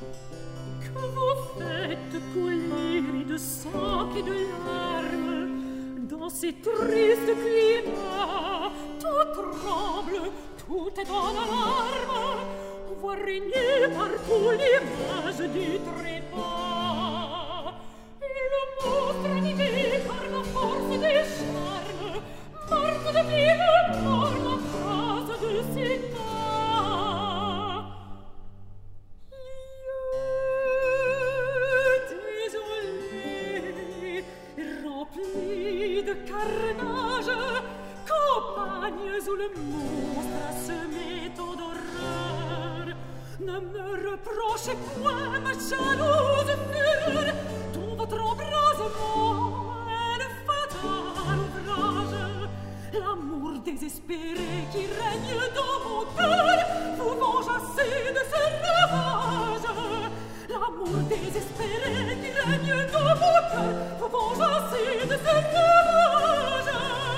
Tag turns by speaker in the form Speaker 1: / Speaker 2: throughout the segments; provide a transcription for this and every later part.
Speaker 1: Que vous faites couler de sang et de larmes dans ces tristes climats? Tout tremble, tout est dans l'alarme. On voit régner partout l'image du trépas. Et le monstre animé par la force des charmes marque de mille morts la phrase de ses pas. Lieu désolé, rempli de carnage, campagnes où le monstre a semé tant d'horreur. Ne me reprochez point ma jalouse fureur, dont votre embrasement est le fatal ouvrage. L'amour désespéré qui règne dans mon cœur vous venge assez de ce ravage. L'amour désespéré qui règne dans mon cœur vous venge assez de ce ravage.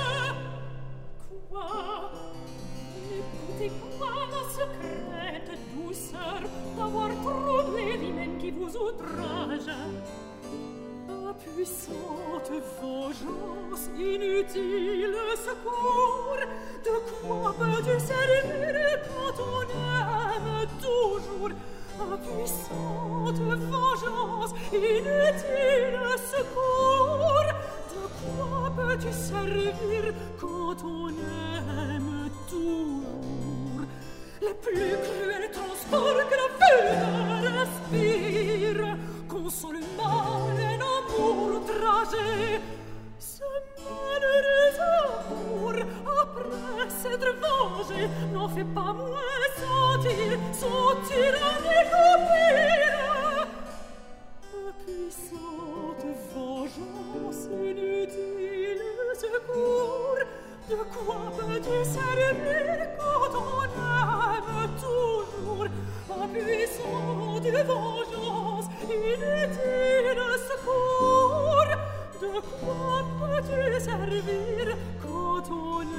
Speaker 1: Quoi? Écoutez-moi la secrète douceur d'avoir troublé l'hymen qui vous outrage. La puissante vengeance, inutile secours, de quoi peux-tu servir quand on aime toujours? La puissante vengeance, inutile secours, de quoi peux-tu servir quand on aime toujours? Les plus cruels transports que la vue respire consolement un amour outragé. Ce malheureux amour, après s'être vengé, n'en fait pas moins sentir son tyrannique empire. La puissante vengeance, inutile secours, de quoi peux-tu servir quand on aime toujours? La puissante vengeance, inutile secours, de quoi peux-tu servir quand on